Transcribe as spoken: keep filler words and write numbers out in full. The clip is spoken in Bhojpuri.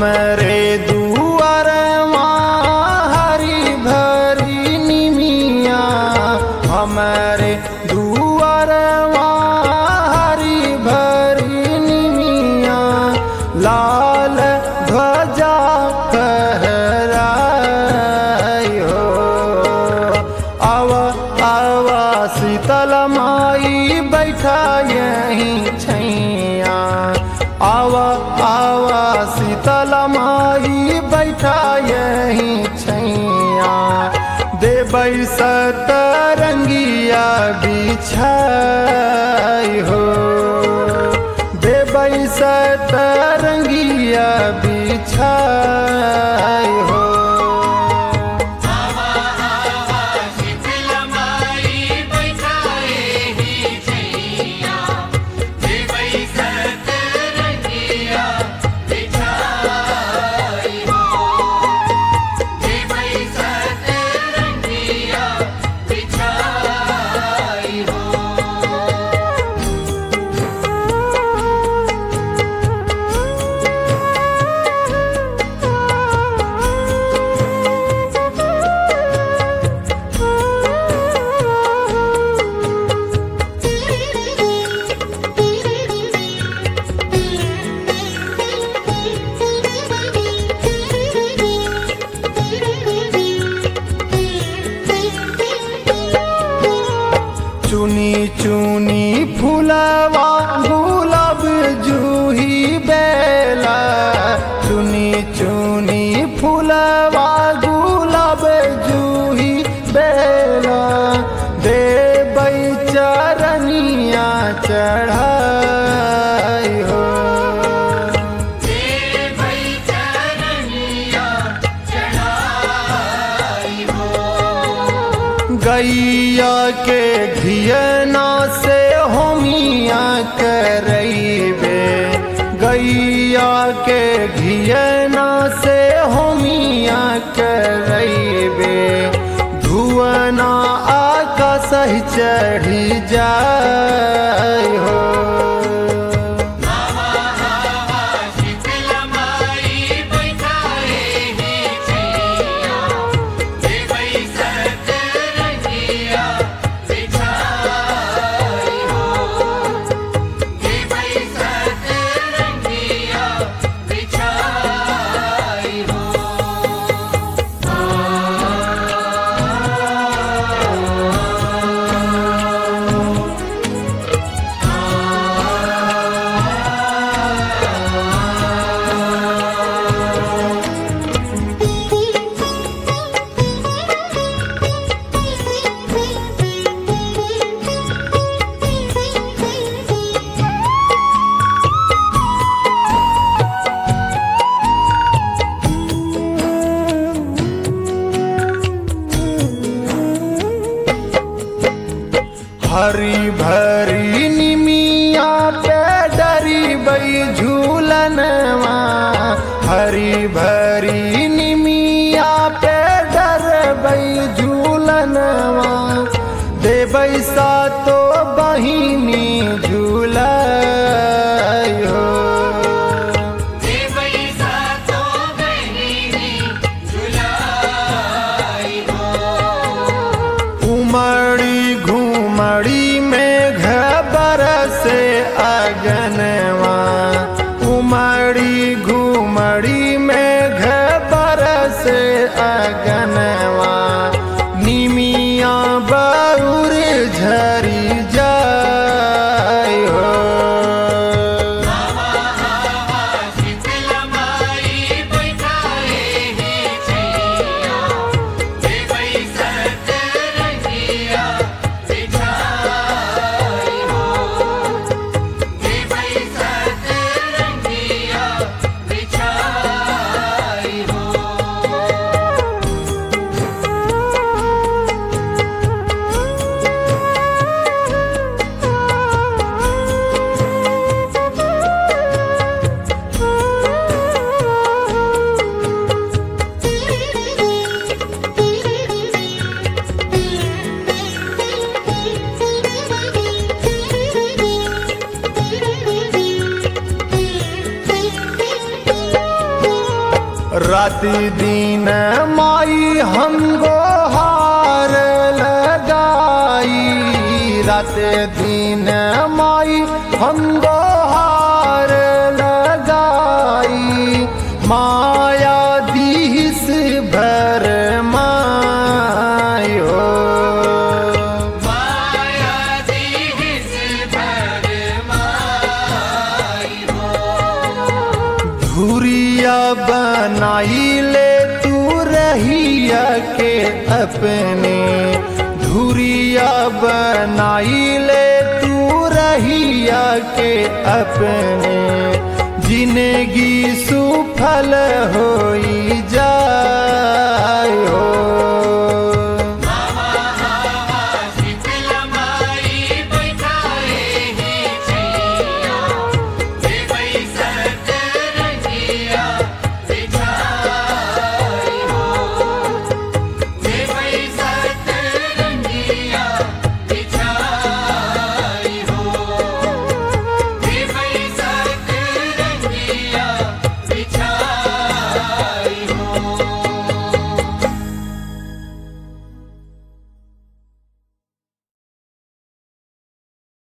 हमरे दुआरवा हरी भरी निमिया, हमरे दुआरवा हरी भरी निमिया, लाल ध्वजा फहराई हो। आवा आवा शीतल माई बैठा यहीं छैया, आवा आवा शीतल माई बैठा यहीं छैया, देबै सतरंगिया बिछाई हो, देबै सतरंगिया बिछाई हो। चुनी चुनी फूलवा गुलाब जूही बेला, चुनी चुनी फूलवा गुलाब जूही बेला, देबै चरनिया चढ़ाई हो, देबै चरनिया चढ़ाई हो। गैया के घियना से होमिया करैबे, गैया के घियना से होमिया करैबे, धुआना आकाश चढ़ी जाय हो। हरी भरी निमिया पे डरीबै झूलनवा, हरी भरी निमिया पे डरबै झूलनवा, देबै सातो बहिनी झूलाई हो, देबै सातो बहिनी झूलाई हो। उमड़ी घुमड़ी में घबर से अगनवा, उमड़ी घुमड़ी में घबर से अगनवा, निमिया बरूर झरी जाय हो, राति दिन माई हमको हार लगाई, रात दिन माई हमको हार लगाई, माया दिस भर मायो, माया दिस भर माई हो। धुरिया बनाई ले तू रहिया के अपने, धुरिया बनाई ले तू रहिया के अपने, जिंदगी सुफल होई जाए हो।